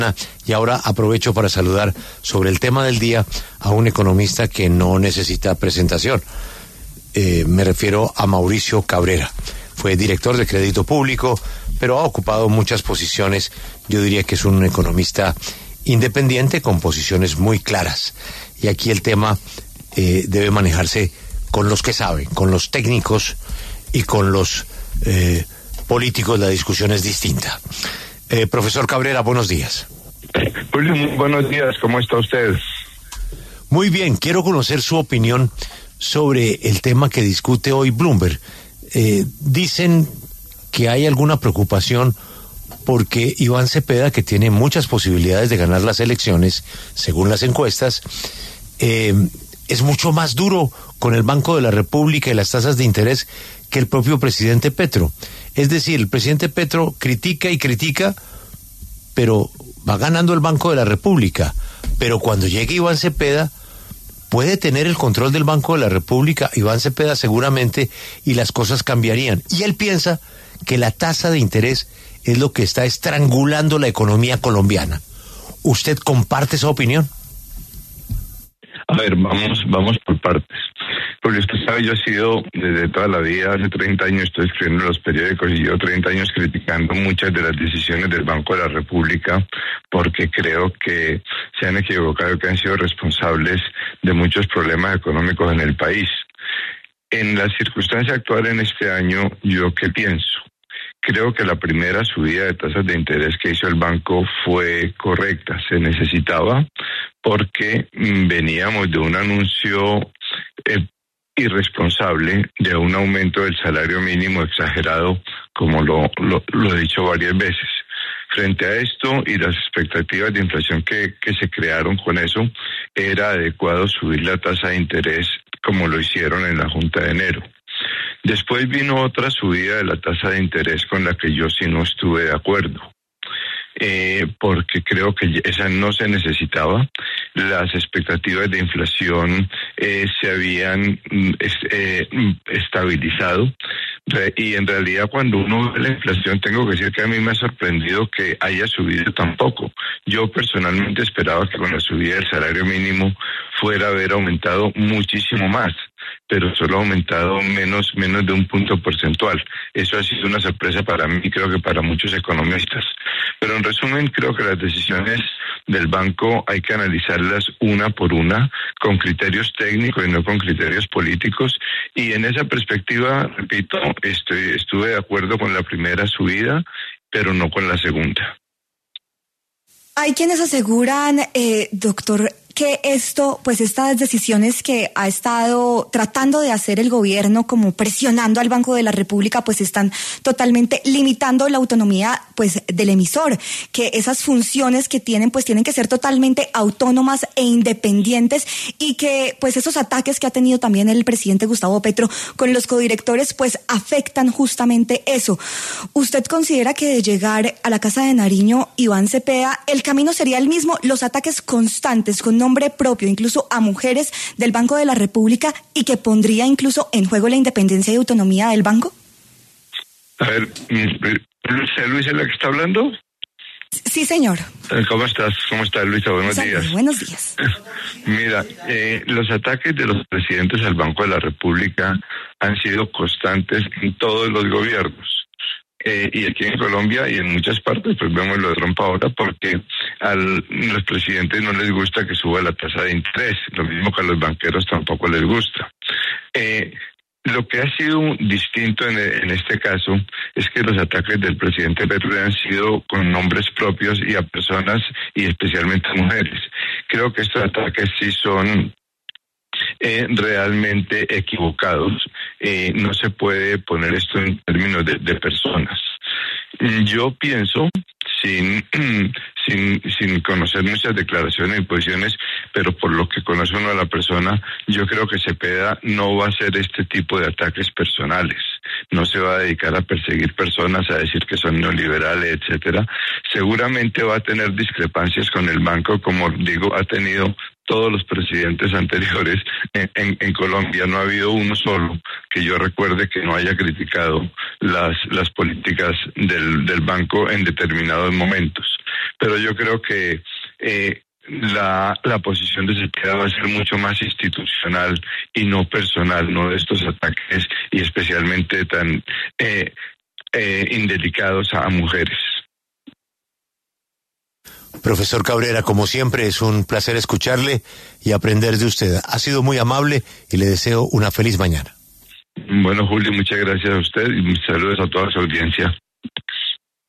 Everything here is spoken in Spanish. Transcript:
Y ahora aprovecho para saludar sobre el tema del día a un economista que no necesita presentación. Me refiero a Mauricio Cabrera. Fue director de Crédito Público, pero ha ocupado muchas posiciones. Yo diría que es un economista independiente con posiciones muy claras. Y aquí el tema debe manejarse con los que saben, con los técnicos y con los políticos. La discusión es distinta. Profesor Cabrera, buenos días. Julio, muy buenos días, ¿cómo está usted? Muy bien, quiero conocer su opinión sobre el tema que discute hoy Bloomberg. Dicen que hay alguna preocupación porque Iván Cepeda, que tiene muchas posibilidades de ganar las elecciones, según las encuestas, es mucho más duro con el Banco de la República y las tasas de interés que el propio presidente Petro. Es decir, el presidente Petro critica y critica, pero va ganando el Banco de la República. Pero cuando llegue Iván Cepeda, puede tener el control del Banco de la República, Iván Cepeda seguramente, y las cosas cambiarían. Y él piensa que la tasa de interés es lo que está estrangulando la economía colombiana. ¿Usted comparte esa opinión? A ver, vamos por partes. Porque usted sabe, yo he sido desde toda la vida, hace 30 años estoy escribiendo en los periódicos y llevo 30 años criticando muchas de las decisiones del Banco de la República porque creo que se han equivocado y que han sido responsables de muchos problemas económicos en el país. En la circunstancia actual en este año, ¿yo qué pienso? Creo que la primera subida de tasas de interés que hizo el banco fue correcta, se necesitaba porque veníamos de un anuncio irresponsable de un aumento del salario mínimo exagerado, como lo he dicho varias veces. Frente a esto y las expectativas de inflación que se crearon con eso, era adecuado subir la tasa de interés como lo hicieron en la Junta de enero. Después vino otra subida de la tasa de interés con la que yo sí no estuve de acuerdo, porque creo que esa no se necesitaba. Las expectativas de inflación se habían estabilizado y en realidad cuando uno ve la inflación, tengo que decir que a mí me ha sorprendido que haya subido tan poco. Yo personalmente esperaba que con la subida del salario mínimo fuera a haber aumentado muchísimo más, pero solo ha aumentado menos de un punto porcentual. Eso ha sido una sorpresa para mí y creo que para muchos economistas. Pero en resumen, creo que las decisiones del banco hay que analizarlas una por una, con criterios técnicos y no con criterios políticos. Y en esa perspectiva, repito, estuve de acuerdo con la primera subida, pero no con la segunda. Hay quienes aseguran, doctor, que estas decisiones que ha estado tratando de hacer el gobierno, como presionando al Banco de la República, pues están totalmente limitando la autonomía, pues, del emisor, que esas funciones que tienen, pues, tienen que ser totalmente autónomas e independientes, y que, pues, esos ataques que ha tenido también el presidente Gustavo Petro con los codirectores, pues, afectan justamente eso. ¿Usted considera que de llegar a la Casa de Nariño, Iván Cepeda, el camino sería el mismo, los ataques constantes con nombre propio, incluso a mujeres del Banco de la República, y que pondría incluso en juego la independencia y autonomía del banco? A ver, ¿Luisa es la que está hablando? Sí, señor. ¿Cómo estás? ¿Cómo estás, Luisa? Buenos días. Buenos días. Mira, los ataques de los presidentes al Banco de la República han sido constantes en todos los gobiernos. Y aquí en Colombia y en muchas partes, pues vemos lo de Trump ahora, porque a los presidentes no les gusta que suba la tasa de interés, lo mismo que a los banqueros tampoco les gusta. Lo que ha sido distinto en este caso es que los ataques del presidente Petro han sido con nombres propios y a personas y especialmente a mujeres. Creo que estos ataques sí son realmente equivocados. No se puede poner esto en términos de personas. Yo pienso, sin conocer muchas declaraciones y posiciones, pero por lo que conoce uno a la persona, yo creo que Cepeda no va a hacer este tipo de ataques personales. No se va a dedicar a perseguir personas, a decir que son neoliberales, etcétera. Seguramente va a tener discrepancias con el banco, como digo, ha tenido todos los presidentes anteriores en Colombia. No ha habido uno solo que yo recuerde que no haya criticado las políticas del banco en determinados momentos. Pero yo creo que la posición de Cepeda va a ser mucho más institucional y no personal, no de estos ataques y especialmente tan indelicados a mujeres. Profesor Cabrera, como siempre, es un placer escucharle y aprender de usted. Ha sido muy amable y le deseo una feliz mañana. Bueno, Julio, muchas gracias a usted y saludos a toda su audiencia.